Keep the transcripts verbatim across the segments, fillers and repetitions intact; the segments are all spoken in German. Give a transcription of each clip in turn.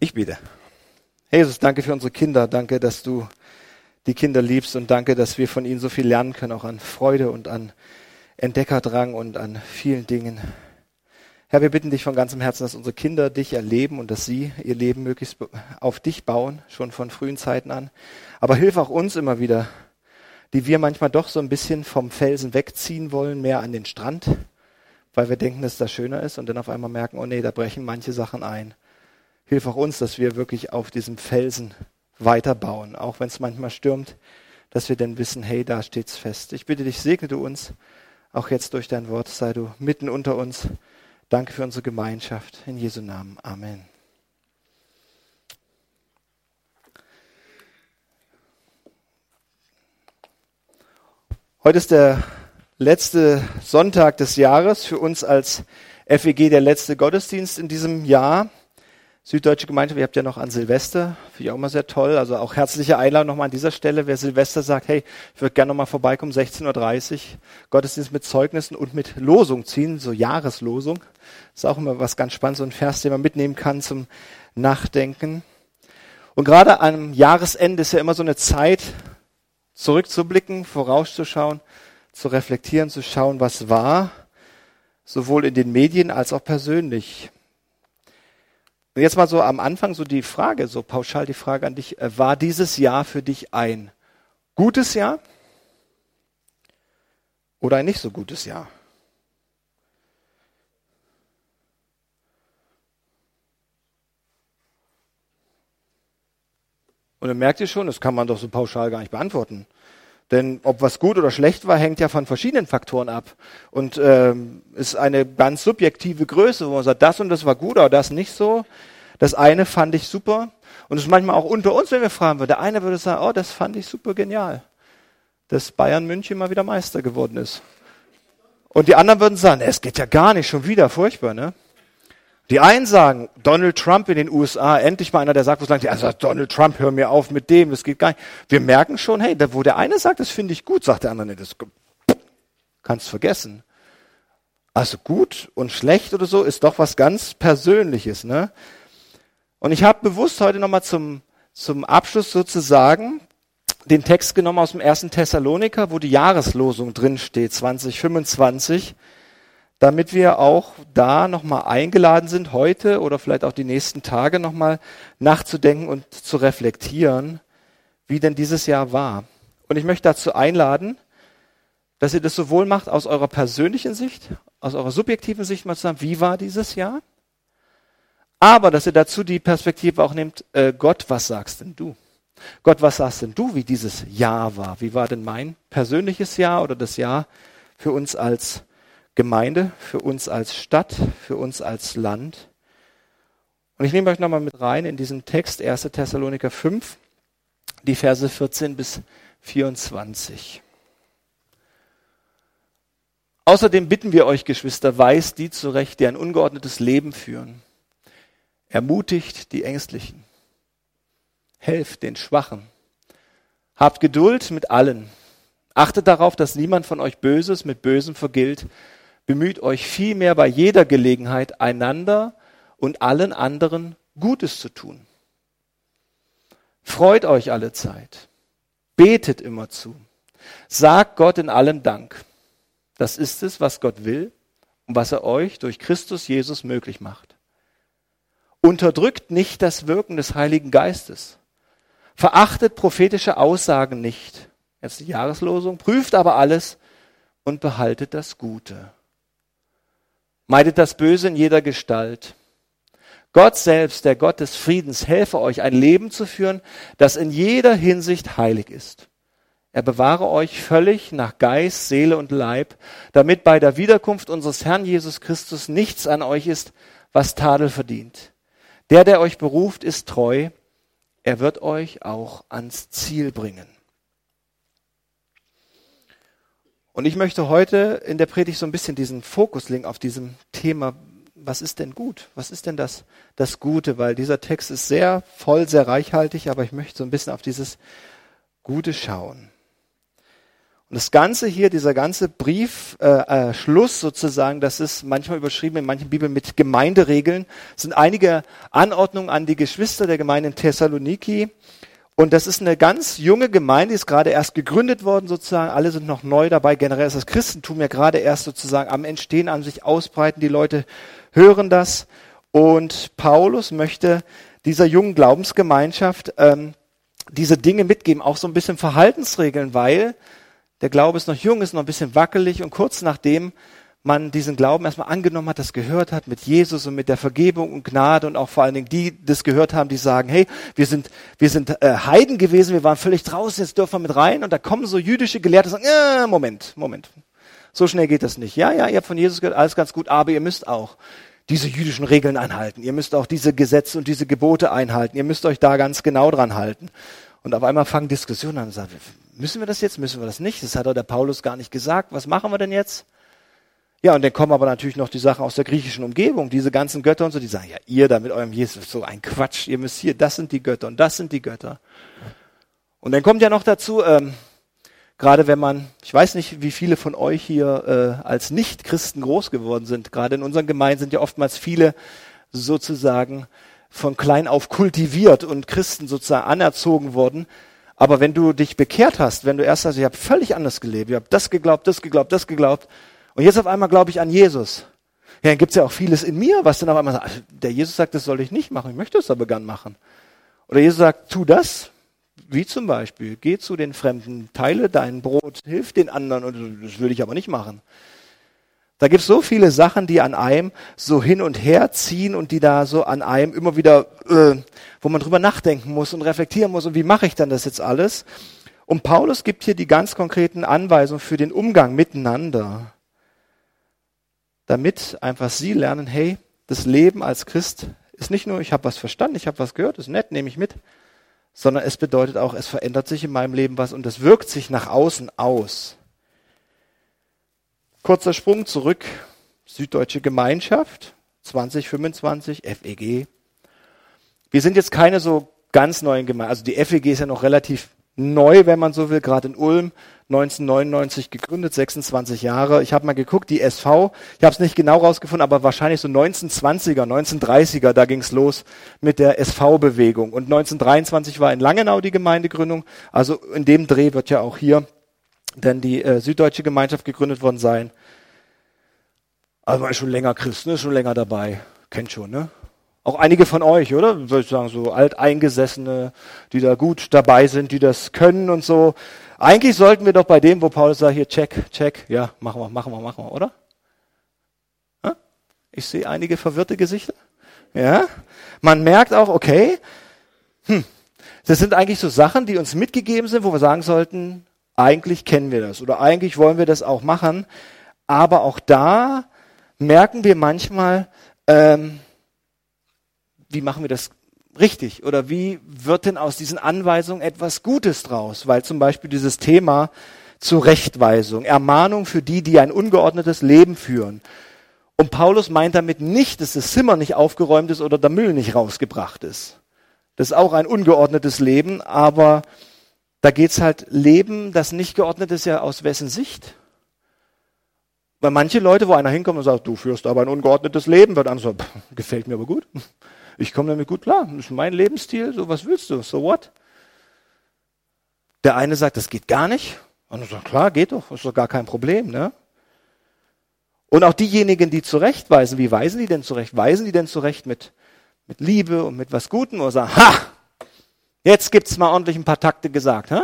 Ich bete. Herr Jesus, danke für unsere Kinder. Danke, dass du die Kinder liebst und danke, dass wir von ihnen so viel lernen können, auch an Freude und an Entdeckerdrang und an vielen Dingen. Herr, wir bitten dich von ganzem Herzen, dass unsere Kinder dich erleben und dass sie ihr Leben möglichst auf dich bauen, schon von frühen Zeiten an. Aber hilf auch uns immer wieder, die wir manchmal doch so ein bisschen vom Felsen wegziehen wollen, mehr an den Strand, weil wir denken, dass das schöner ist und dann auf einmal merken, oh nee, da brechen manche Sachen ein. Hilf auch uns, dass wir wirklich auf diesem Felsen weiterbauen, auch wenn es manchmal stürmt, dass wir dann wissen, hey, da steht's fest. Ich bitte dich, segne du uns, auch jetzt durch dein Wort, sei du mitten unter uns. Danke für unsere Gemeinschaft. In Jesu Namen. Amen. Heute ist der letzte Sonntag des Jahres, für uns als F E G der letzte Gottesdienst in diesem Jahr. Süddeutsche Gemeinde, ihr habt ja noch an Silvester, finde ich auch immer sehr toll, also auch herzliche Einladung nochmal an dieser Stelle, wer Silvester sagt, hey, ich würde gerne nochmal vorbeikommen, sechzehn Uhr dreißig, Gottesdienst mit Zeugnissen und mit Losung ziehen, so Jahreslosung, ist auch immer was ganz Spannendes, so ein Vers, den man mitnehmen kann zum Nachdenken. Und gerade am Jahresende ist ja immer so eine Zeit, zurückzublicken, vorauszuschauen, zu reflektieren, zu schauen, was war, sowohl in den Medien als auch persönlich. Und jetzt mal so am Anfang so die Frage, so pauschal die Frage an dich, war dieses Jahr für dich ein gutes Jahr oder ein nicht so gutes Jahr? Und dann merkt ihr schon, das kann man doch so pauschal gar nicht beantworten. Denn ob was gut oder schlecht war, hängt ja von verschiedenen Faktoren ab. Und ähm, ist eine ganz subjektive Größe, wo man sagt, das und das war gut, aber das nicht so. Das eine fand ich super. Und es ist manchmal auch unter uns, wenn wir fragen würden. Der eine würde sagen, oh, das fand ich super genial, dass Bayern München mal wieder Meister geworden ist. Und die anderen würden sagen, es geht ja gar nicht, schon wieder, furchtbar, ne? Die einen sagen, Donald Trump in den U S A, endlich mal einer, der sagt, wo es lang, also Donald Trump, hör mir auf mit dem, das geht gar nicht. Wir merken schon, hey, wo der eine sagt, das finde ich gut, sagt der andere, nee, das kannst vergessen. Also gut und schlecht oder so ist doch was ganz Persönliches, ne? Und ich habe bewusst heute nochmal zum, zum Abschluss sozusagen den Text genommen aus dem ersten Thessaloniker, wo die Jahreslosung drin steht, zwanzig fünfundzwanzig, damit wir auch da nochmal eingeladen sind, heute oder vielleicht auch die nächsten Tage nochmal nachzudenken und zu reflektieren, wie denn dieses Jahr war. Und ich möchte dazu einladen, dass ihr das sowohl macht aus eurer persönlichen Sicht, aus eurer subjektiven Sicht mal zu sagen, wie war dieses Jahr? Aber dass ihr dazu die Perspektive auch nehmt, äh, Gott, was sagst denn du? Gott, was sagst denn du, wie dieses Jahr war? Wie war denn mein persönliches Jahr oder das Jahr für uns als Gemeinde, für uns als Stadt, für uns als Land? Und ich nehme euch nochmal mit rein in diesen Text, erster Thessaloniker fünf, die Verse vierzehn bis vierundzwanzig. Außerdem bitten wir euch, Geschwister, weist die zurecht, die ein ungeordnetes Leben führen. Ermutigt die Ängstlichen. Helft den Schwachen. Habt Geduld mit allen. Achtet darauf, dass niemand von euch Böses mit Bösem vergilt. Bemüht euch vielmehr bei jeder Gelegenheit, einander und allen anderen Gutes zu tun. Freut euch alle Zeit. Betet immerzu. Sagt Gott in allem Dank. Das ist es, was Gott will und was er euch durch Christus Jesus möglich macht. Unterdrückt nicht das Wirken des Heiligen Geistes. Verachtet prophetische Aussagen nicht. Jetzt die Jahreslosung. Prüft aber alles und behaltet das Gute. Meidet das Böse in jeder Gestalt. Gott selbst, der Gott des Friedens, helfe euch, ein Leben zu führen, das in jeder Hinsicht heilig ist. Er bewahre euch völlig nach Geist, Seele und Leib, damit bei der Wiederkunft unseres Herrn Jesus Christus nichts an euch ist, was Tadel verdient. Der, der euch beruft, ist treu. Er wird euch auch ans Ziel bringen. Und ich möchte heute in der Predigt so ein bisschen diesen Fokus legen auf diesem Thema, was ist denn gut? Was ist denn das, das Gute? Weil dieser Text ist sehr voll, sehr reichhaltig, aber ich möchte so ein bisschen auf dieses Gute schauen. Und das Ganze hier, dieser ganze Brief, äh, äh, Schluss sozusagen, das ist manchmal überschrieben in manchen Bibeln mit Gemeinderegeln, das sind einige Anordnungen an die Geschwister der Gemeinde in Thessaloniki. Und das ist eine ganz junge Gemeinde, die ist gerade erst gegründet worden sozusagen, alle sind noch neu dabei. Generell ist das Christentum ja gerade erst sozusagen am Entstehen, an sich ausbreiten, die Leute hören das. Und Paulus möchte dieser jungen Glaubensgemeinschaft ähm, diese Dinge mitgeben, auch so ein bisschen Verhaltensregeln, weil der Glaube ist noch jung, ist noch ein bisschen wackelig und kurz nachdem man diesen Glauben erstmal angenommen hat, das gehört hat mit Jesus und mit der Vergebung und Gnade und auch vor allen Dingen die, das gehört haben, die sagen, hey, wir sind wir sind äh, Heiden gewesen, wir waren völlig draußen, jetzt dürfen wir mit rein. Und da kommen so jüdische Gelehrte und sagen, äh, Moment, Moment, so schnell geht das nicht. Ja, ja, ihr habt von Jesus gehört, alles ganz gut, aber ihr müsst auch diese jüdischen Regeln einhalten. Ihr müsst auch diese Gesetze und diese Gebote einhalten. Ihr müsst euch da ganz genau dran halten. Und auf einmal fangen Diskussionen an und sagen, müssen wir das jetzt, müssen wir das nicht? Das hat doch der Paulus gar nicht gesagt. Was machen wir denn jetzt? Ja, und dann kommen aber natürlich noch die Sachen aus der griechischen Umgebung, diese ganzen Götter und so, die sagen, ja, ihr da mit eurem Jesus, so ein Quatsch, ihr müsst hier, das sind die Götter und das sind die Götter. Und dann kommt ja noch dazu, ähm, gerade wenn man, ich weiß nicht, wie viele von euch hier äh, als Nicht-Christen groß geworden sind, gerade in unseren Gemeinden sind ja oftmals viele sozusagen von klein auf kultiviert und Christen sozusagen anerzogen worden. Aber wenn du dich bekehrt hast, wenn du erst sagst, ich habe völlig anders gelebt, ich habe das geglaubt, das geglaubt, das geglaubt, und jetzt auf einmal glaube ich an Jesus. Ja, dann gibt's ja auch vieles in mir, was dann auf einmal sagt, der Jesus sagt, das soll ich nicht machen, ich möchte es aber gern machen. Oder Jesus sagt, tu das, wie zum Beispiel, geh zu den Fremden, teile dein Brot, hilf den anderen, und das will ich aber nicht machen. Da gibt's so viele Sachen, die an einem so hin und her ziehen und die da so an einem immer wieder, äh, wo man drüber nachdenken muss und reflektieren muss, und wie mache ich dann das jetzt alles? Und Paulus gibt hier die ganz konkreten Anweisungen für den Umgang miteinander, damit einfach sie lernen, hey, das Leben als Christ ist nicht nur, ich habe was verstanden, ich habe was gehört, ist nett, nehme ich mit, sondern es bedeutet auch, es verändert sich in meinem Leben was und es wirkt sich nach außen aus. Kurzer Sprung zurück, Süddeutsche Gemeinschaft, zwanzig fünfundzwanzig, F E G. Wir sind jetzt keine so ganz neuen Gemeinden, also die F E G ist ja noch relativ neu, wenn man so will, gerade in Ulm, neunzehnhundertneunundneunzig gegründet, sechsundzwanzig Jahre. Ich habe mal geguckt, die S V, ich habe es nicht genau rausgefunden, aber wahrscheinlich so neunzehnhundertzwanziger, neunzehnhundertdreißiger, da ging es los mit der S V-Bewegung. Und neunzehnhundertdreiundzwanzig war in Langenau die Gemeindegründung, also in dem Dreh wird ja auch hier dann die äh, Süddeutsche Gemeinschaft gegründet worden sein. Also man ist schon länger Christ, ne? Schon länger dabei, kennt schon, ne? Auch einige von euch, oder? Würde ich sagen, so Alteingesessene, die da gut dabei sind, die das können und so. Eigentlich sollten wir doch bei dem, wo Paulus sagt, hier, check, check, ja, machen wir, machen wir, machen wir, oder? Ja? Ich sehe einige verwirrte Gesichter. Ja? Man merkt auch, okay, hm, das sind eigentlich so Sachen, die uns mitgegeben sind, wo wir sagen sollten, eigentlich kennen wir das oder eigentlich wollen wir das auch machen. Aber auch da merken wir manchmal, ähm, wie machen wir das richtig? Oder wie wird denn aus diesen Anweisungen etwas Gutes draus? Weil zum Beispiel dieses Thema Zurechtweisung, Ermahnung für die, die ein ungeordnetes Leben führen. Und Paulus meint damit nicht, dass das Zimmer nicht aufgeräumt ist oder der Müll nicht rausgebracht ist. Das ist auch ein ungeordnetes Leben, aber da geht's halt Leben, das nicht geordnet ist, ja aus wessen Sicht? Weil manche Leute, wo einer hinkommt und sagt, du führst aber ein ungeordnetes Leben, wird andere sagen, gefällt mir aber gut. Ich komme damit gut klar. Das ist mein Lebensstil. So, was willst du? So what? Der eine sagt, das geht gar nicht. Und er sagt, klar, geht doch. Ist doch gar kein Problem, ne? Und auch diejenigen, die zurechtweisen, wie weisen die denn zurecht? Weisen die denn zurecht mit, mit Liebe und mit was Gutem? Oder sagen, ha! Jetzt gibt's mal ordentlich ein paar Takte gesagt, hä?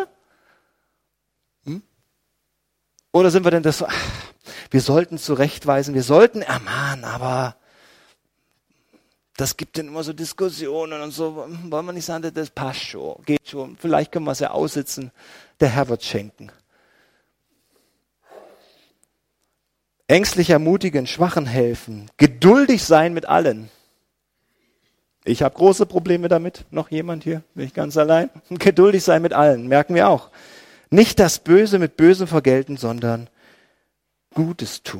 Hm? Oder sind wir denn das so, ach, wir sollten zurechtweisen, wir sollten ermahnen, aber das gibt dann immer so Diskussionen und so, wollen wir nicht sagen, das passt schon, geht schon, vielleicht können wir es ja aussitzen, der Herr wird schenken. Ängstlich ermutigen, Schwachen helfen, geduldig sein mit allen. Ich habe große Probleme damit, noch jemand hier, bin ich ganz allein. Geduldig sein mit allen, merken wir auch. Nicht das Böse mit Bösem vergelten, sondern Gutes tun.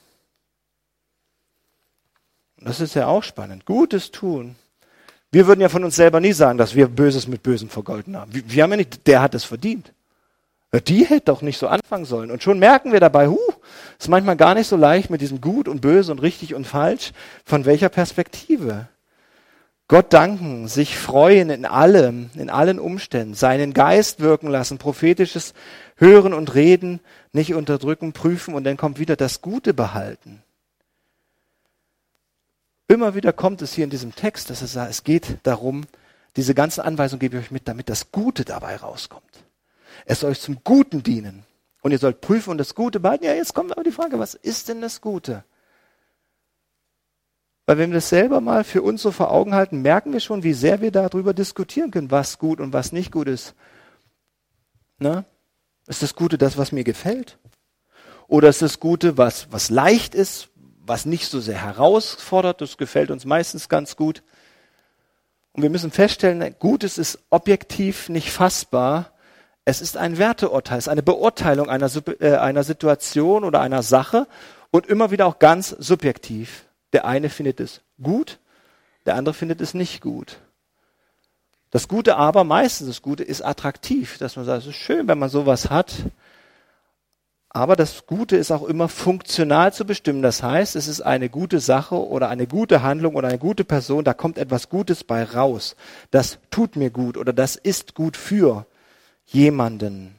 Das ist ja auch spannend. Gutes tun. Wir würden ja von uns selber nie sagen, dass wir Böses mit Bösem vergolten haben. Wir haben ja nicht, der hat es verdient. Die hätte doch nicht so anfangen sollen. Und schon merken wir dabei, huh, ist manchmal gar nicht so leicht mit diesem Gut und Böse und richtig und falsch. Von welcher Perspektive? Gott danken, sich freuen in allem, in allen Umständen, seinen Geist wirken lassen, prophetisches Hören und Reden, nicht unterdrücken, prüfen und dann kommt wieder das Gute behalten. Immer wieder kommt es hier in diesem Text, dass es sagt, es geht darum, diese ganzen Anweisungen gebe ich euch mit, damit das Gute dabei rauskommt. Es soll euch zum Guten dienen. Und ihr sollt prüfen und das Gute behalten. Ja, jetzt kommt aber die Frage, was ist denn das Gute? Weil wenn wir das selber mal für uns so vor Augen halten, merken wir schon, wie sehr wir darüber diskutieren können, was gut und was nicht gut ist. Na? Ist das Gute das, was mir gefällt? Oder ist das Gute, was, was leicht ist, was nicht so sehr herausfordert? Das gefällt uns meistens ganz gut. Und wir müssen feststellen, Gutes ist objektiv nicht fassbar. Es ist ein Werteurteil, es ist eine Beurteilung einer, äh, einer Situation oder einer Sache und immer wieder auch ganz subjektiv. Der eine findet es gut, der andere findet es nicht gut. Das Gute aber, meistens das Gute, ist attraktiv, dass man sagt, es ist schön, wenn man sowas hat. Aber das Gute ist auch immer funktional zu bestimmen. Das heißt, es ist eine gute Sache oder eine gute Handlung oder eine gute Person, da kommt etwas Gutes bei raus. Das tut mir gut oder das ist gut für jemanden.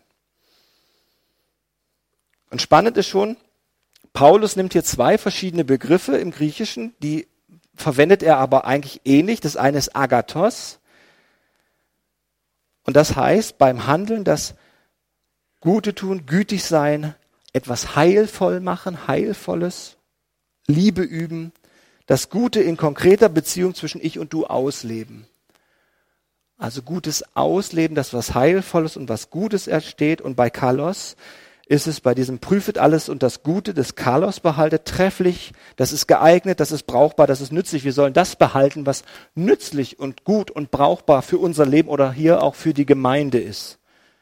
Und spannend ist schon, Paulus nimmt hier zwei verschiedene Begriffe im Griechischen, die verwendet er aber eigentlich ähnlich. Das eine ist Agathos. Und das heißt beim Handeln, das Gute tun, gütig sein, etwas heilvoll machen, Heilvolles, Liebe üben, das Gute in konkreter Beziehung zwischen ich und du ausleben. Also gutes Ausleben, das was Heilvolles und was Gutes entsteht. Und bei Kalos ist es bei diesem prüfet alles und das Gute des Kalos behaltet trefflich, das ist geeignet, das ist brauchbar, das ist nützlich. Wir sollen das behalten, was nützlich und gut und brauchbar für unser Leben oder hier auch für die Gemeinde ist.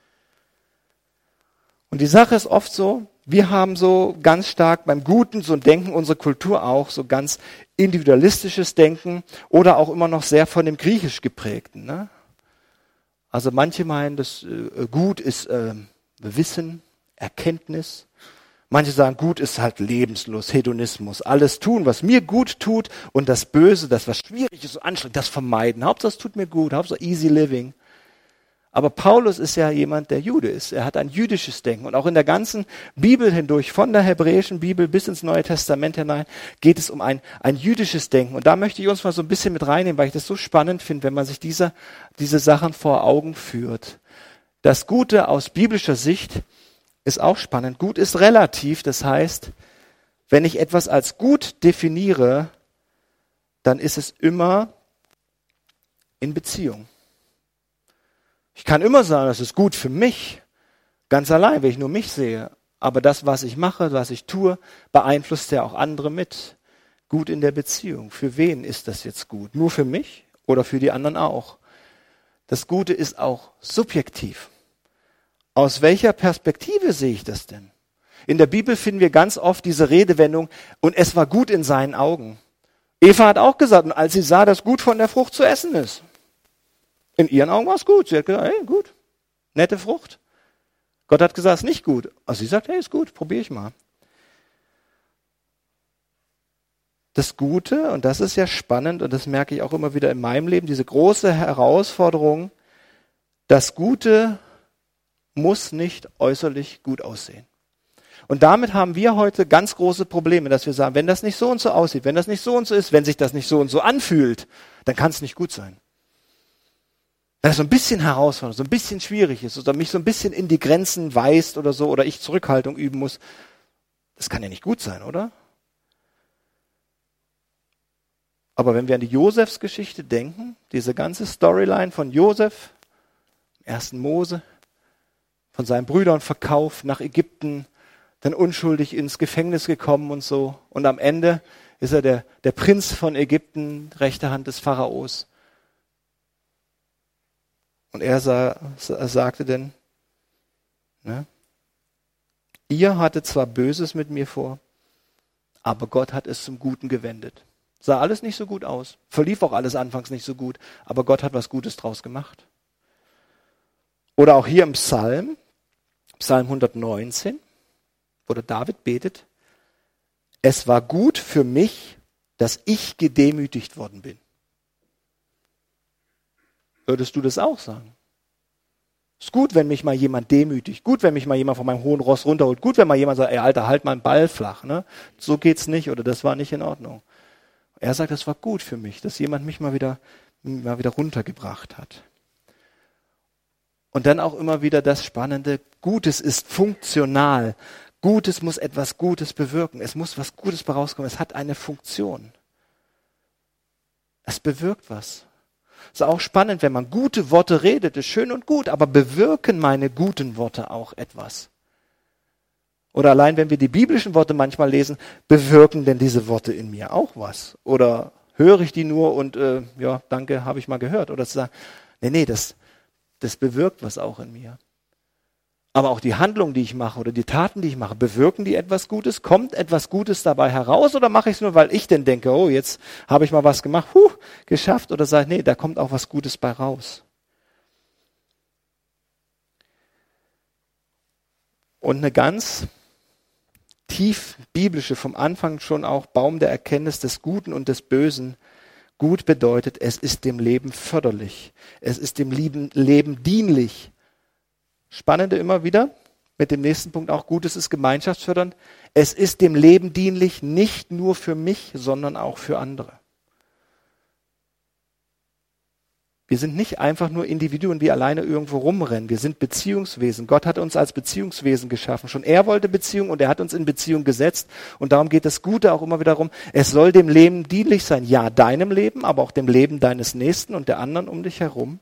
Und die Sache ist oft so, wir haben so ganz stark beim Guten, so Denken unsere Kultur auch, so ganz individualistisches Denken oder auch immer noch sehr von dem Griechisch geprägten. Ne? Also manche meinen, das äh, Gut ist äh, Wissen, Erkenntnis. Manche sagen, gut ist halt Lebenslust, Hedonismus. Alles tun, was mir gut tut und das Böse, das was schwierig ist und anstrengend, das vermeiden. Hauptsache es tut mir gut, Hauptsache easy living. Aber Paulus ist ja jemand, der Jude ist. Er hat ein jüdisches Denken. Und auch in der ganzen Bibel hindurch, von der hebräischen Bibel bis ins Neue Testament hinein, geht es um ein, ein jüdisches Denken. Und da möchte ich uns mal so ein bisschen mit reinnehmen, weil ich das so spannend finde, wenn man sich diese, diese Sachen vor Augen führt. Das Gute aus biblischer Sicht ist auch spannend. Gut ist relativ. Das heißt, wenn ich etwas als gut definiere, dann ist es immer in Beziehung. Ich kann immer sagen, das ist gut für mich, ganz allein, wenn ich nur mich sehe. Aber das, was ich mache, was ich tue, beeinflusst ja auch andere mit. Gut in der Beziehung. Für wen ist das jetzt gut? Nur für mich oder für die anderen auch? Das Gute ist auch subjektiv. Aus welcher Perspektive sehe ich das denn? In der Bibel finden wir ganz oft diese Redewendung, und es war gut in seinen Augen. Eva hat auch gesagt, und als sie sah, dass gut von der Frucht zu essen ist. In ihren Augen war es gut. Sie hat gesagt, hey, gut, nette Frucht. Gott hat gesagt, es ist nicht gut. Also sie sagt, hey, ist gut, probiere ich mal. Das Gute, und das ist ja spannend, und das merke ich auch immer wieder in meinem Leben, diese große Herausforderung, das Gute muss nicht äußerlich gut aussehen. Und damit haben wir heute ganz große Probleme, dass wir sagen, wenn das nicht so und so aussieht, wenn das nicht so und so ist, wenn sich das nicht so und so anfühlt, dann kann es nicht gut sein. Wenn das so ein bisschen herausfordernd, so ein bisschen schwierig ist oder mich so ein bisschen in die Grenzen weist oder so oder ich Zurückhaltung üben muss, das kann ja nicht gut sein, oder? Aber wenn wir an die Josefs-Geschichte denken, diese ganze Storyline von Josef, ersten Mose, von seinen Brüdern verkauft nach Ägypten, dann unschuldig ins Gefängnis gekommen und so. Und am Ende ist er der, der Prinz von Ägypten, rechte Hand des Pharaos. Und er sah, sagte denn, ne, ihr hattet zwar Böses mit mir vor, aber Gott hat es zum Guten gewendet. Sah alles nicht so gut aus. Verlief auch alles anfangs nicht so gut, aber Gott hat was Gutes draus gemacht. Oder auch hier im Psalm, Psalm hundertneunzehn, wo der David betet, es war gut für mich, dass ich gedemütigt worden bin. Würdest du das auch sagen? Ist gut, wenn mich mal jemand demütigt. Gut, wenn mich mal jemand von meinem hohen Ross runterholt. Gut, wenn mal jemand sagt, ey Alter, halt mal einen Ball flach. Ne? So geht's nicht oder das war nicht in Ordnung. Er sagt, es war gut für mich, dass jemand mich mal wieder, mal wieder runtergebracht hat. Und dann auch immer wieder das Spannende, Gutes ist funktional. Gutes muss etwas Gutes bewirken. Es muss was Gutes bei rauskommen. Es hat eine Funktion. Es bewirkt was. Es ist auch spannend, wenn man gute Worte redet, ist schön und gut, aber bewirken meine guten Worte auch etwas? Oder allein, wenn wir die biblischen Worte manchmal lesen, bewirken denn diese Worte in mir auch was? Oder höre ich die nur und, äh, ja, danke, habe ich mal gehört. Oder zu sagen, nee, nee, das, das bewirkt was auch in mir. Aber auch die Handlungen, die ich mache oder die Taten, die ich mache, bewirken die etwas Gutes? Kommt etwas Gutes dabei heraus oder mache ich es nur, weil ich denn denke, oh, jetzt habe ich mal was gemacht, huh, geschafft? Oder sage ich, nee, da kommt auch was Gutes bei raus. Und eine ganz tief biblische, vom Anfang schon auch Baum der Erkenntnis des Guten und des Bösen. Gut bedeutet, es ist dem Leben förderlich. Es ist dem Leben dienlich. Spannende immer wieder, mit dem nächsten Punkt auch, Gutes ist gemeinschaftsfördernd. Es ist dem Leben dienlich, nicht nur für mich, sondern auch für andere. Wir sind nicht einfach nur Individuen, die alleine irgendwo rumrennen. Wir sind Beziehungswesen. Gott hat uns als Beziehungswesen geschaffen. Schon er wollte Beziehung und er hat uns in Beziehung gesetzt. Und darum geht das Gute auch immer wieder darum, es soll dem Leben dienlich sein. Ja, deinem Leben, aber auch dem Leben deines Nächsten und der anderen um dich herum.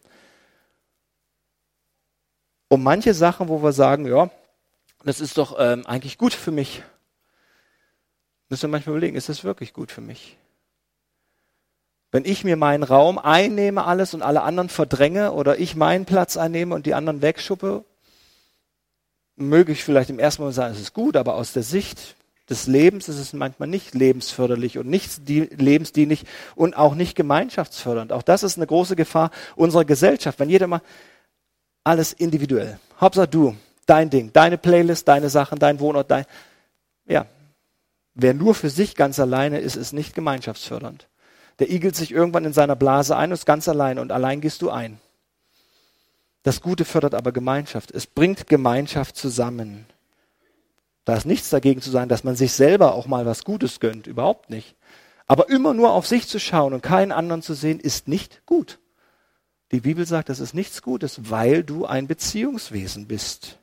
Um manche Sachen, wo wir sagen, ja, das ist doch ähm, eigentlich gut für mich, müssen wir manchmal überlegen, ist das wirklich gut für mich? Wenn ich mir meinen Raum einnehme alles und alle anderen verdränge oder ich meinen Platz einnehme und die anderen wegschuppe, möge ich vielleicht im ersten Moment sagen, es ist gut, aber aus der Sicht des Lebens ist es manchmal nicht lebensförderlich und nicht lebensdienlich und auch nicht gemeinschaftsfördernd. Auch das ist eine große Gefahr unserer Gesellschaft, wenn jeder mal alles individuell. Hauptsache du, dein Ding, deine Playlist, deine Sachen, dein Wohnort, dein... Ja, wer nur für sich ganz alleine ist, ist nicht gemeinschaftsfördernd. Der igelt sich irgendwann in seiner Blase ein und ist ganz allein und allein gehst du ein. Das Gute fördert aber Gemeinschaft. Es bringt Gemeinschaft zusammen. Da ist nichts dagegen zu sagen, dass man sich selber auch mal was Gutes gönnt. Überhaupt nicht. Aber immer nur auf sich zu schauen und keinen anderen zu sehen, ist nicht gut. Die Bibel sagt, das ist nichts Gutes, weil du ein Beziehungswesen bist.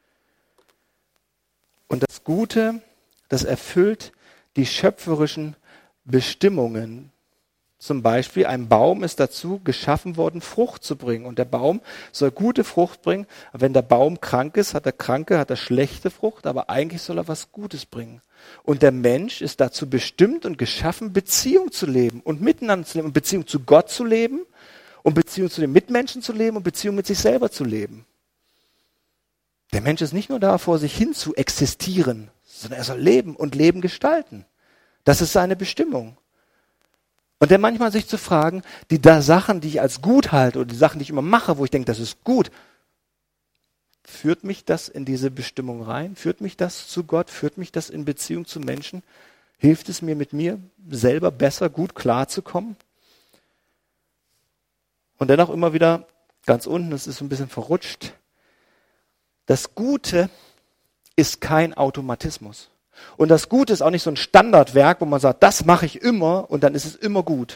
Und das Gute, das erfüllt die schöpferischen Bestimmungen. Zum Beispiel, ein Baum ist dazu geschaffen worden, Frucht zu bringen. Und der Baum soll gute Frucht bringen. Wenn der Baum krank ist, hat er kranke, hat er schlechte Frucht, aber eigentlich soll er was Gutes bringen. Und der Mensch ist dazu bestimmt und geschaffen, Beziehung zu leben und miteinander zu leben und Beziehung zu Gott zu leben. Um Beziehung zu den Mitmenschen zu leben und Beziehung mit sich selber zu leben. Der Mensch ist nicht nur da, vor sich hin zu existieren, sondern er soll leben und Leben gestalten. Das ist seine Bestimmung. Und dann manchmal sich zu fragen, die da Sachen, die ich als gut halte oder die Sachen, die ich immer mache, wo ich denke, das ist gut, führt mich das in diese Bestimmung rein? Führt mich das zu Gott? Führt mich das in Beziehung zu Menschen? Hilft es mir, mit mir selber besser, gut klarzukommen? Und dann auch immer wieder ganz unten, das ist so ein bisschen verrutscht, das Gute ist kein Automatismus. Und das Gute ist auch nicht so ein Standardwerk, wo man sagt, das mache ich immer und dann ist es immer gut.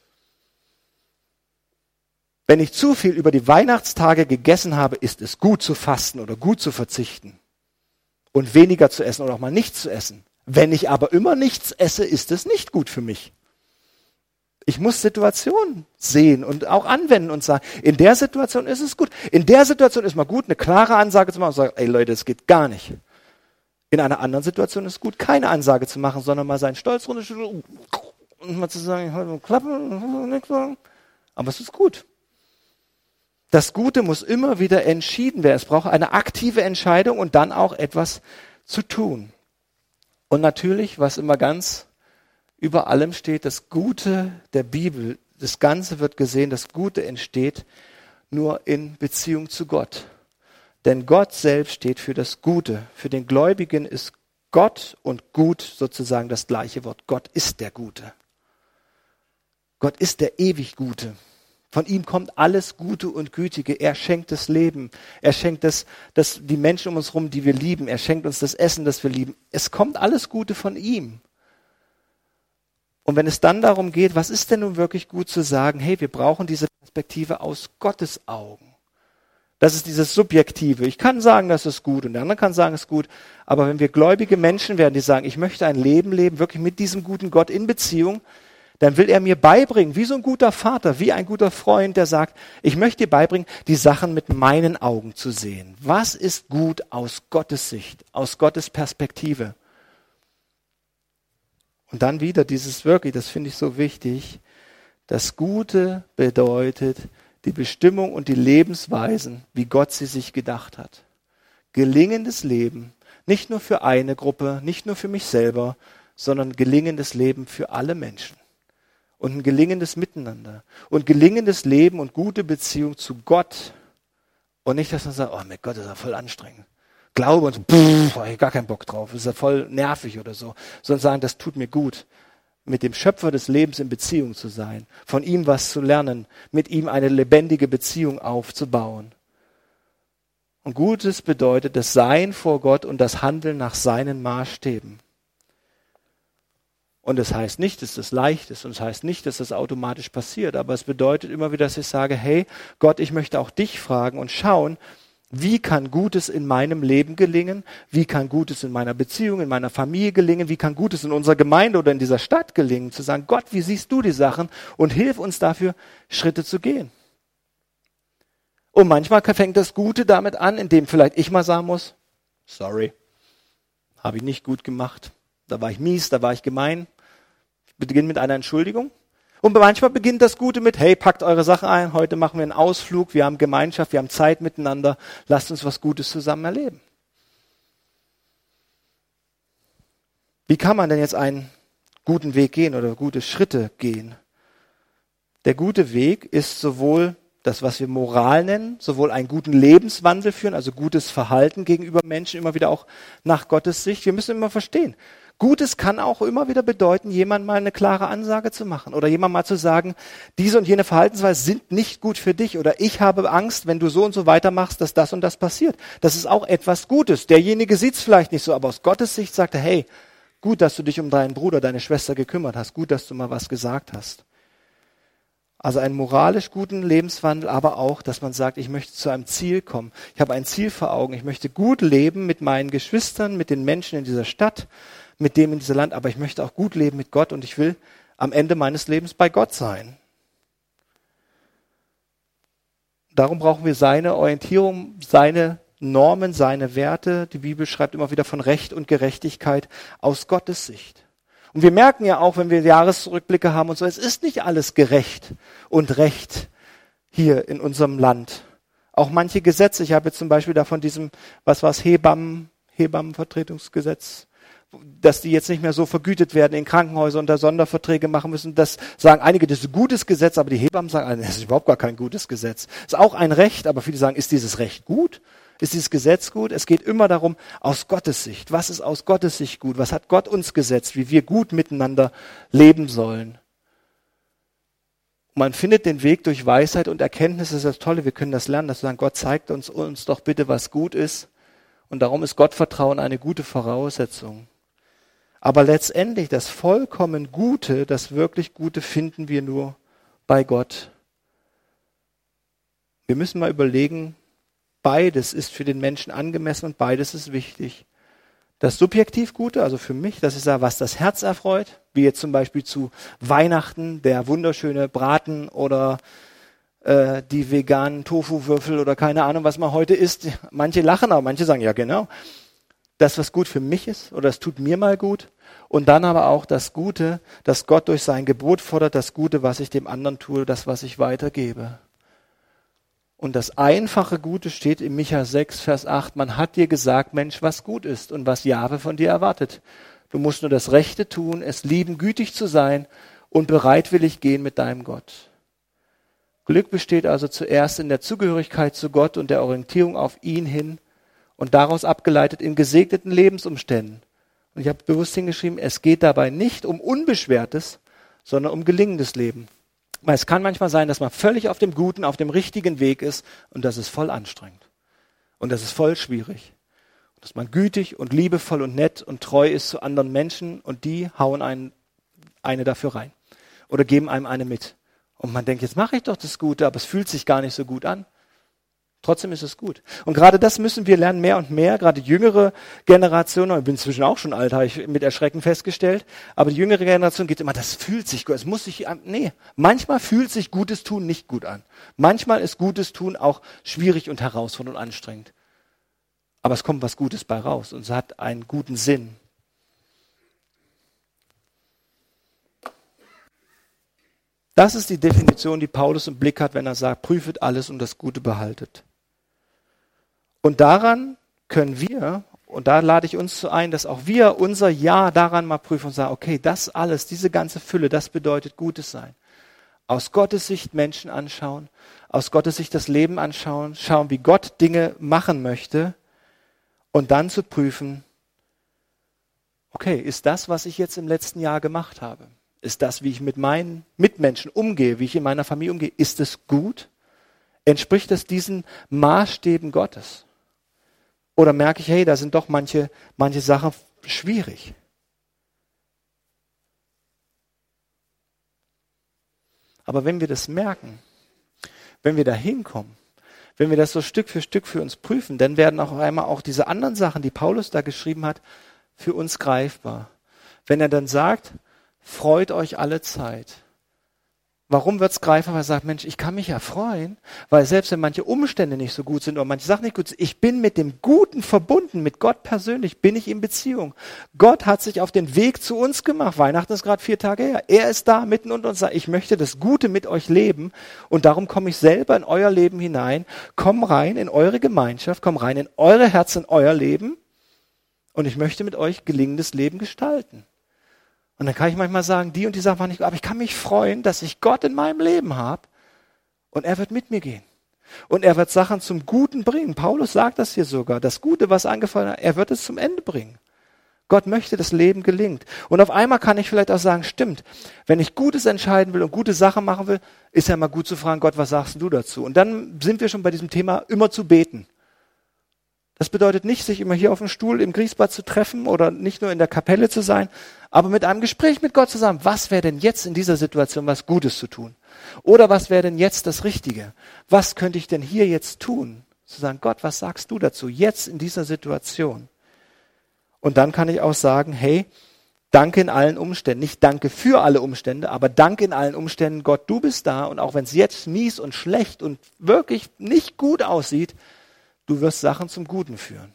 Wenn ich zu viel über die Weihnachtstage gegessen habe, ist es gut zu fasten oder gut zu verzichten und weniger zu essen oder auch mal nichts zu essen. Wenn ich aber immer nichts esse, ist es nicht gut für mich. Ich muss Situationen sehen und auch anwenden und sagen, in der Situation ist es gut. In der Situation ist mal gut, eine klare Ansage zu machen und sagen, ey Leute, das geht gar nicht. In einer anderen Situation ist es gut, keine Ansage zu machen, sondern mal seinen Stolz runterzuschütteln und mal zu sagen, ich halte mal Klappe, nichts sagen. Aber es ist gut. Das Gute muss immer wieder entschieden werden. Es braucht eine aktive Entscheidung und dann auch etwas zu tun. Und natürlich, was immer ganz über allem steht, das Gute der Bibel, das Ganze wird gesehen, das Gute entsteht nur in Beziehung zu Gott. Denn Gott selbst steht für das Gute. Für den Gläubigen ist Gott und gut sozusagen das gleiche Wort. Gott ist der Gute. Gott ist der ewig Gute. Von ihm kommt alles Gute und Gütige. Er schenkt das Leben. Er schenkt das, das, die Menschen um uns herum, die wir lieben. Er schenkt uns das Essen, das wir lieben. Es kommt alles Gute von ihm. Und wenn es dann darum geht, was ist denn nun wirklich gut zu sagen? Hey, wir brauchen diese Perspektive aus Gottes Augen. Das ist dieses Subjektive. Ich kann sagen, das ist gut und der andere kann sagen, es ist gut. Aber wenn wir gläubige Menschen werden, die sagen, ich möchte ein Leben leben, wirklich mit diesem guten Gott in Beziehung, dann will er mir beibringen, wie so ein guter Vater, wie ein guter Freund, der sagt, ich möchte dir beibringen, die Sachen mit meinen Augen zu sehen. Was ist gut aus Gottes Sicht, aus Gottes Perspektive? Und dann wieder dieses wirklich, das finde ich so wichtig, das Gute bedeutet die Bestimmung und die Lebensweisen, wie Gott sie sich gedacht hat. Gelingendes Leben, nicht nur für eine Gruppe, nicht nur für mich selber, sondern gelingendes Leben für alle Menschen. Und ein gelingendes Miteinander. Und gelingendes Leben und gute Beziehung zu Gott. Und nicht, dass man sagt, oh mein Gott, das ist ja voll anstrengend. Glaube und so, pff, hab ich gar keinen Bock drauf, das ist ja voll nervig oder so. Sondern sagen, das tut mir gut, mit dem Schöpfer des Lebens in Beziehung zu sein, von ihm was zu lernen, mit ihm eine lebendige Beziehung aufzubauen. Und Gutes bedeutet das Sein vor Gott und das Handeln nach seinen Maßstäben. Und das heißt nicht, dass das leicht ist und es das heißt nicht, dass das automatisch passiert, aber es bedeutet immer wieder, dass ich sage, hey Gott, ich möchte auch dich fragen und schauen, wie kann Gutes in meinem Leben gelingen, wie kann Gutes in meiner Beziehung, in meiner Familie gelingen, wie kann Gutes in unserer Gemeinde oder in dieser Stadt gelingen, zu sagen, Gott, wie siehst du die Sachen und hilf uns dafür, Schritte zu gehen. Und manchmal fängt das Gute damit an, indem vielleicht ich mal sagen muss, sorry, habe ich nicht gut gemacht, da war ich mies, da war ich gemein. Beginnt mit einer Entschuldigung. Und manchmal beginnt das Gute mit, hey, packt eure Sachen ein, heute machen wir einen Ausflug, wir haben Gemeinschaft, wir haben Zeit miteinander, lasst uns was Gutes zusammen erleben. Wie kann man denn jetzt einen guten Weg gehen oder gute Schritte gehen? Der gute Weg ist sowohl das, was wir Moral nennen, sowohl einen guten Lebenswandel führen, also gutes Verhalten gegenüber Menschen, immer wieder auch nach Gottes Sicht. Wir müssen immer verstehen, Gutes kann auch immer wieder bedeuten, jemand mal eine klare Ansage zu machen oder jemand mal zu sagen, diese und jene Verhaltensweise sind nicht gut für dich oder ich habe Angst, wenn du so und so weitermachst, dass das und das passiert. Das ist auch etwas Gutes. Derjenige sieht es vielleicht nicht so, aber aus Gottes Sicht sagt er, hey, gut, dass du dich um deinen Bruder, deine Schwester gekümmert hast, gut, dass du mal was gesagt hast. Also einen moralisch guten Lebenswandel, aber auch, dass man sagt, ich möchte zu einem Ziel kommen. Ich habe ein Ziel vor Augen. Ich möchte gut leben mit meinen Geschwistern, mit den Menschen in dieser Stadt, mit dem in diesem Land, aber ich möchte auch gut leben mit Gott und ich will am Ende meines Lebens bei Gott sein. Darum brauchen wir seine Orientierung, seine Normen, seine Werte. Die Bibel schreibt immer wieder von Recht und Gerechtigkeit aus Gottes Sicht. Und wir merken ja auch, wenn wir Jahresrückblicke haben und so, es ist nicht alles gerecht und recht hier in unserem Land. Auch manche Gesetze, ich habe jetzt zum Beispiel da von diesem, was war es, Hebammen, Hebammenvertretungsgesetz, dass die jetzt nicht mehr so vergütet werden in Krankenhäusern und da Sonderverträge machen müssen. Das sagen einige, das ist ein gutes Gesetz, aber die Hebammen sagen, das ist überhaupt gar kein gutes Gesetz. Das ist auch ein Recht, aber viele sagen, ist dieses Recht gut? Ist dieses Gesetz gut? Es geht immer darum, aus Gottes Sicht. Was ist aus Gottes Sicht gut? Was hat Gott uns gesetzt, wie wir gut miteinander leben sollen? Und man findet den Weg durch Weisheit und Erkenntnis. Das ist das Tolle, wir können das lernen, dass wir sagen, Gott zeigt uns, uns doch bitte, was gut ist. Und darum ist Gottvertrauen eine gute Voraussetzung. Aber letztendlich das vollkommen Gute, das wirklich Gute finden wir nur bei Gott. Wir müssen mal überlegen, beides ist für den Menschen angemessen und beides ist wichtig. Das subjektiv Gute, also für mich, das ist ja, was das Herz erfreut, wie jetzt zum Beispiel zu Weihnachten der wunderschöne Braten oder äh, die veganen Tofu-Würfel oder keine Ahnung, was man heute isst. Manche lachen, aber manche sagen, ja genau. Das, was gut für mich ist oder es tut mir mal gut. Und dann aber auch das Gute, das Gott durch sein Gebot fordert, das Gute, was ich dem anderen tue, das, was ich weitergebe. Und das einfache Gute steht in Micha sechs, Vers acht. Man hat dir gesagt, Mensch, was gut ist und was Jahwe von dir erwartet. Du musst nur das Rechte tun, es lieben, gütig zu sein und bereitwillig gehen mit deinem Gott. Glück besteht also zuerst in der Zugehörigkeit zu Gott und der Orientierung auf ihn hin und daraus abgeleitet in gesegneten Lebensumständen. Und ich habe bewusst hingeschrieben, es geht dabei nicht um unbeschwertes, sondern um gelingendes Leben. Weil es kann manchmal sein, dass man völlig auf dem guten, auf dem richtigen Weg ist und das ist voll anstrengend. Und das ist voll schwierig. Dass man gütig und liebevoll und nett und treu ist zu anderen Menschen und die hauen einen eine dafür rein oder geben einem eine mit. Und man denkt, jetzt mache ich doch das Gute, aber es fühlt sich gar nicht so gut an. Trotzdem ist es gut. Und gerade das müssen wir lernen, mehr und mehr, gerade die jüngere Generation, ich bin inzwischen auch schon alt, habe ich mit Erschrecken festgestellt, aber die jüngere Generation geht immer, das fühlt sich gut, es muss sich, nee, manchmal fühlt sich Gutes tun nicht gut an. Manchmal ist Gutes tun auch schwierig und herausfordernd und anstrengend. Aber es kommt was Gutes bei raus und es hat einen guten Sinn. Das ist die Definition, die Paulus im Blick hat, wenn er sagt, prüfet alles und das Gute behaltet. Und daran können wir, und da lade ich uns zu ein, dass auch wir unser Ja daran mal prüfen und sagen, okay, das alles, diese ganze Fülle, das bedeutet Gutes sein. Aus Gottes Sicht Menschen anschauen, aus Gottes Sicht das Leben anschauen, schauen, wie Gott Dinge machen möchte und dann zu prüfen, okay, ist das, was ich jetzt im letzten Jahr gemacht habe? Ist das, wie ich mit meinen Mitmenschen umgehe, wie ich in meiner Familie umgehe, ist es gut? Entspricht es diesen Maßstäben Gottes? Oder merke ich, hey, da sind doch manche, manche Sachen schwierig? Aber wenn wir das merken, wenn wir da hinkommen, wenn wir das so Stück für Stück für uns prüfen, dann werden auch einmal auch diese anderen Sachen, die Paulus da geschrieben hat, für uns greifbar. Wenn er dann sagt, freut euch alle Zeit. Warum wird's greifbar? Weil er sagt, Mensch, ich kann mich ja freuen, weil selbst wenn manche Umstände nicht so gut sind oder manche Sachen nicht gut sind, ich bin mit dem Guten verbunden, mit Gott persönlich bin ich in Beziehung. Gott hat sich auf den Weg zu uns gemacht. Weihnachten ist gerade vier Tage her. Er ist da mitten unter uns, sagt, ich möchte das Gute mit euch leben und darum komme ich selber in euer Leben hinein, komm rein in eure Gemeinschaft, komm rein in eure Herzen, in euer Leben und ich möchte mit euch gelingendes Leben gestalten. Und dann kann ich manchmal sagen, die und die Sachen waren nicht gut, aber ich kann mich freuen, dass ich Gott in meinem Leben habe und er wird mit mir gehen. Und er wird Sachen zum Guten bringen. Paulus sagt das hier sogar. Das Gute, was angefangen hat, er wird es zum Ende bringen. Gott möchte, das Leben gelingt. Und auf einmal kann ich vielleicht auch sagen, stimmt, wenn ich Gutes entscheiden will und gute Sachen machen will, ist ja mal gut zu fragen, Gott, was sagst du dazu? Und dann sind wir schon bei diesem Thema, immer zu beten. Das bedeutet nicht, sich immer hier auf dem Stuhl im Griesbad zu treffen oder nicht nur in der Kapelle zu sein, aber mit einem Gespräch mit Gott zusammen. Was wäre denn jetzt in dieser Situation was Gutes zu tun? Oder was wäre denn jetzt das Richtige? Was könnte ich denn hier jetzt tun? Zu sagen, Gott, was sagst du dazu jetzt in dieser Situation? Und dann kann ich auch sagen, hey, danke in allen Umständen. Nicht danke für alle Umstände, aber danke in allen Umständen. Gott, du bist da und auch wenn es jetzt mies und schlecht und wirklich nicht gut aussieht, du wirst Sachen zum Guten führen.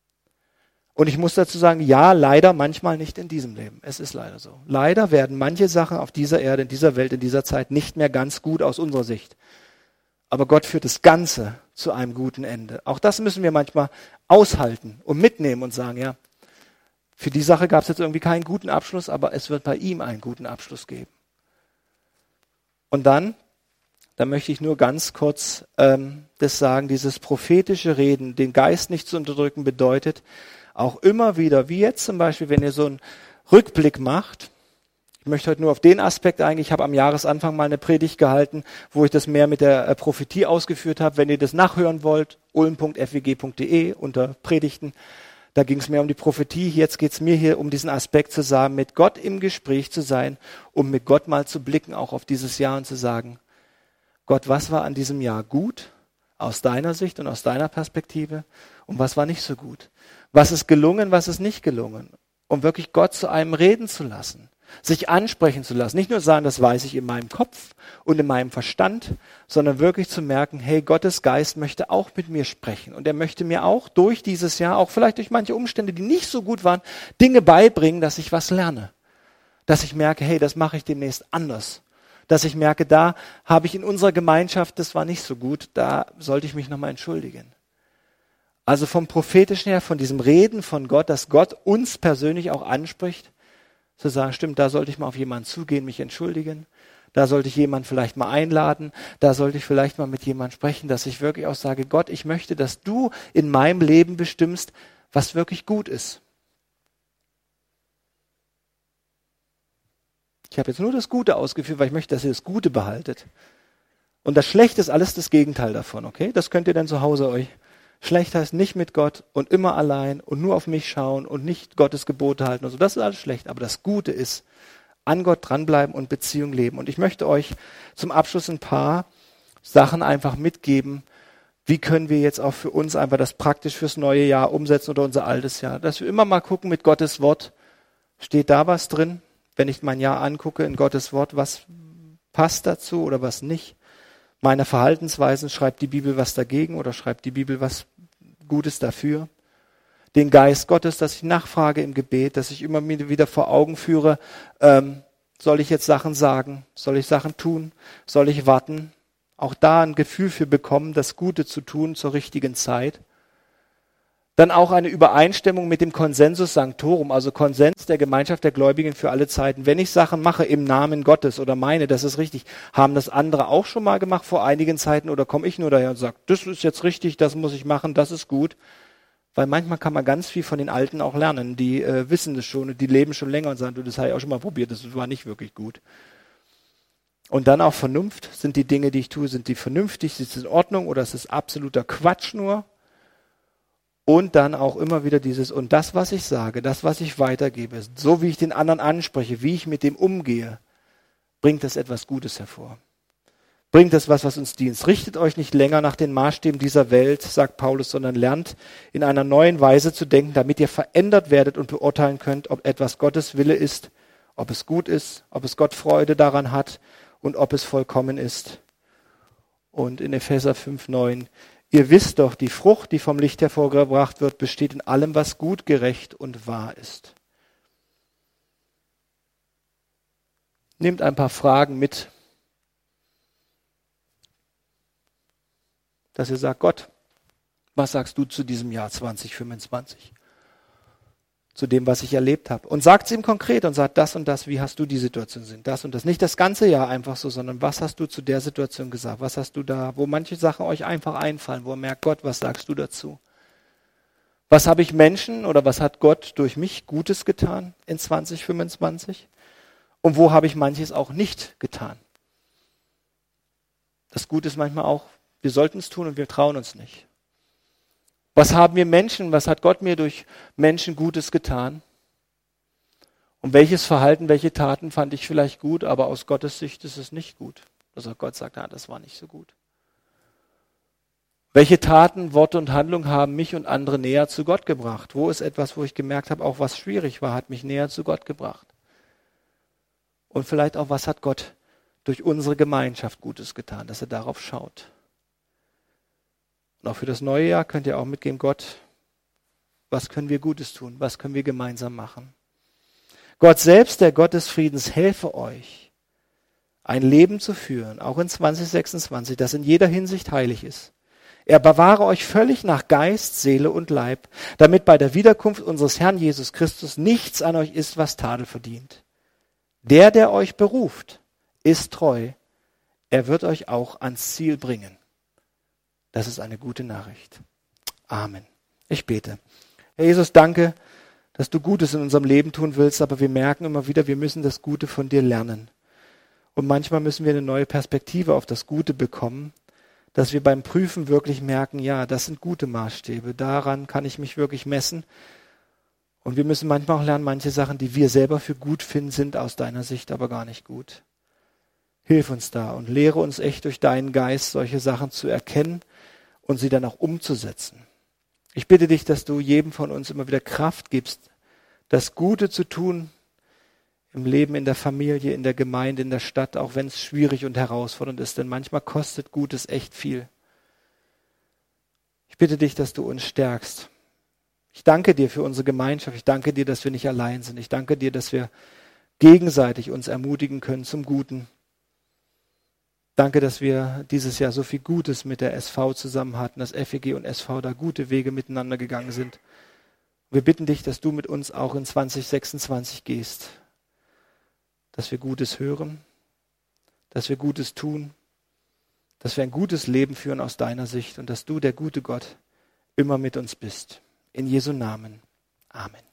Und ich muss dazu sagen, ja, leider manchmal nicht in diesem Leben. Es ist leider so. Leider werden manche Sachen auf dieser Erde, in dieser Welt, in dieser Zeit nicht mehr ganz gut aus unserer Sicht. Aber Gott führt das Ganze zu einem guten Ende. Auch das müssen wir manchmal aushalten und mitnehmen und sagen, ja, für die Sache gab es jetzt irgendwie keinen guten Abschluss, aber es wird bei ihm einen guten Abschluss geben. Und dann, da möchte ich nur ganz kurz ähm, das sagen, dieses prophetische Reden, den Geist nicht zu unterdrücken, bedeutet auch immer wieder, wie jetzt zum Beispiel, wenn ihr so einen Rückblick macht. Ich möchte heute nur auf den Aspekt eingehen. Ich habe am Jahresanfang mal eine Predigt gehalten, wo ich das mehr mit der äh, Prophetie ausgeführt habe. Wenn ihr das nachhören wollt, ulm punkt f w g punkt d e unter Predigten. Da ging es mehr um die Prophetie. Jetzt geht es mir hier um diesen Aspekt zu sagen, mit Gott im Gespräch zu sein, um mit Gott mal zu blicken, auch auf dieses Jahr und zu sagen, Gott, was war an diesem Jahr gut aus deiner Sicht und aus deiner Perspektive und was war nicht so gut? Was ist gelungen, was ist nicht gelungen? Um wirklich Gott zu einem reden zu lassen, sich ansprechen zu lassen. Nicht nur sagen, das weiß ich in meinem Kopf und in meinem Verstand, sondern wirklich zu merken, hey, Gottes Geist möchte auch mit mir sprechen. Und er möchte mir auch durch dieses Jahr, auch vielleicht durch manche Umstände, die nicht so gut waren, Dinge beibringen, dass ich was lerne. Dass ich merke, hey, das mache ich demnächst anders. Dass ich merke, da habe ich in unserer Gemeinschaft, das war nicht so gut, da sollte ich mich nochmal entschuldigen. Also vom Prophetischen her, von diesem Reden von Gott, dass Gott uns persönlich auch anspricht, zu sagen, stimmt, da sollte ich mal auf jemanden zugehen, mich entschuldigen. Da sollte ich jemanden vielleicht mal einladen, da sollte ich vielleicht mal mit jemandem sprechen, dass ich wirklich auch sage, Gott, ich möchte, dass du in meinem Leben bestimmst, was wirklich gut ist. Ich habe jetzt nur das Gute ausgeführt, weil ich möchte, dass ihr das Gute behaltet. Und das Schlechte ist alles das Gegenteil davon, okay? Das könnt ihr dann zu Hause euch. Schlecht heißt nicht mit Gott und immer allein und nur auf mich schauen und nicht Gottes Gebote halten und so. Das ist alles schlecht. Aber das Gute ist, an Gott dranbleiben und Beziehung leben. Und ich möchte euch zum Abschluss ein paar Sachen einfach mitgeben. Wie können wir jetzt auch für uns einfach das praktisch fürs neue Jahr umsetzen oder unser altes Jahr? Dass wir immer mal gucken mit Gottes Wort. Steht da was drin? Wenn ich mein Jahr angucke in Gottes Wort, was passt dazu oder was nicht? Meine Verhaltensweisen, schreibt die Bibel was dagegen oder schreibt die Bibel was Gutes dafür? Den Geist Gottes, dass ich nachfrage im Gebet, dass ich immer wieder vor Augen führe, ähm, soll ich jetzt Sachen sagen, soll ich Sachen tun, soll ich warten? Auch da ein Gefühl für bekommen, das Gute zu tun zur richtigen Zeit. Dann auch eine Übereinstimmung mit dem Consensus Sanctorum, also Konsens der Gemeinschaft der Gläubigen für alle Zeiten. Wenn ich Sachen mache im Namen Gottes oder meine, das ist richtig, haben das andere auch schon mal gemacht vor einigen Zeiten oder komme ich nur daher und sage, das ist jetzt richtig, das muss ich machen, das ist gut. Weil manchmal kann man ganz viel von den Alten auch lernen. Die äh, wissen das schon und die leben schon länger und sagen, du, das habe ich auch schon mal probiert, das war nicht wirklich gut. Und dann auch Vernunft. Sind die Dinge, die ich tue, sind die vernünftig, ist es in Ordnung oder ist es absoluter Quatsch nur? Und dann auch immer wieder dieses, und das, was ich sage, das, was ich weitergebe, so wie ich den anderen anspreche, wie ich mit dem umgehe, bringt das etwas Gutes hervor. Bringt das was, was uns dient. Richtet euch nicht länger nach den Maßstäben dieser Welt, sagt Paulus, sondern lernt in einer neuen Weise zu denken, damit ihr verändert werdet und beurteilen könnt, ob etwas Gottes Wille ist, ob es gut ist, ob es Gott Freude daran hat und ob es vollkommen ist. Und in Epheser fünf neun, ihr wisst doch, die Frucht, die vom Licht hervorgebracht wird, besteht in allem, was gut, gerecht und wahr ist. Nehmt ein paar Fragen mit, dass ihr sagt, Gott, was sagst du zu diesem Jahr zwanzig fünfundzwanzig? Zu dem, was ich erlebt habe. Und sagt es ihm konkret und sagt das und das, wie hast du die Situation sind, das und das. Nicht das ganze Jahr einfach so, sondern was hast du zu der Situation gesagt? Was hast du da, wo manche Sachen euch einfach einfallen, wo ihr merkt, Gott, was sagst du dazu? Was habe ich Menschen oder was hat Gott durch mich Gutes getan in zwanzig fünfundzwanzig? Und wo habe ich manches auch nicht getan? Das Gute ist manchmal auch, wir sollten es tun und wir trauen uns nicht. Was haben wir Menschen, was hat Gott mir durch Menschen Gutes getan? Und welches Verhalten, welche Taten fand ich vielleicht gut, aber aus Gottes Sicht ist es nicht gut. Also Gott sagt, ah, das war nicht so gut. Welche Taten, Worte und Handlungen haben mich und andere näher zu Gott gebracht? Wo ist etwas, wo ich gemerkt habe, auch was schwierig war, hat mich näher zu Gott gebracht? Und vielleicht auch, was hat Gott durch unsere Gemeinschaft Gutes getan, dass er darauf schaut? Und auch für das neue Jahr könnt ihr auch mitgeben, Gott, was können wir Gutes tun? Was können wir gemeinsam machen? Gott selbst, der Gott des Friedens, helfe euch, ein Leben zu führen, auch in zwanzig sechsundzwanzig, das in jeder Hinsicht heilig ist. Er bewahre euch völlig nach Geist, Seele und Leib, damit bei der Wiederkunft unseres Herrn Jesus Christus nichts an euch ist, was Tadel verdient. Der, der euch beruft, ist treu. Er wird euch auch ans Ziel bringen. Das ist eine gute Nachricht. Amen. Ich bete. Herr Jesus, danke, dass du Gutes in unserem Leben tun willst, aber wir merken immer wieder, wir müssen das Gute von dir lernen. Und manchmal müssen wir eine neue Perspektive auf das Gute bekommen, dass wir beim Prüfen wirklich merken, ja, das sind gute Maßstäbe, daran kann ich mich wirklich messen. Und wir müssen manchmal auch lernen, manche Sachen, die wir selber für gut finden, sind aus deiner Sicht aber gar nicht gut. Hilf uns da und lehre uns echt durch deinen Geist, solche Sachen zu erkennen und sie dann auch umzusetzen. Ich bitte dich, dass du jedem von uns immer wieder Kraft gibst, das Gute zu tun im Leben, in der Familie, in der Gemeinde, in der Stadt, auch wenn es schwierig und herausfordernd ist, denn manchmal kostet Gutes echt viel. Ich bitte dich, dass du uns stärkst. Ich danke dir für unsere Gemeinschaft. Ich danke dir, dass wir nicht allein sind. Ich danke dir, dass wir gegenseitig uns ermutigen können zum Guten. Danke, dass wir dieses Jahr so viel Gutes mit der S V zusammen hatten, dass F E G und S V da gute Wege miteinander gegangen sind. Wir bitten dich, dass du mit uns auch in zwanzig sechsundzwanzig gehst, dass wir Gutes hören, dass wir Gutes tun, dass wir ein gutes Leben führen aus deiner Sicht und dass du, der gute Gott, immer mit uns bist. In Jesu Namen. Amen.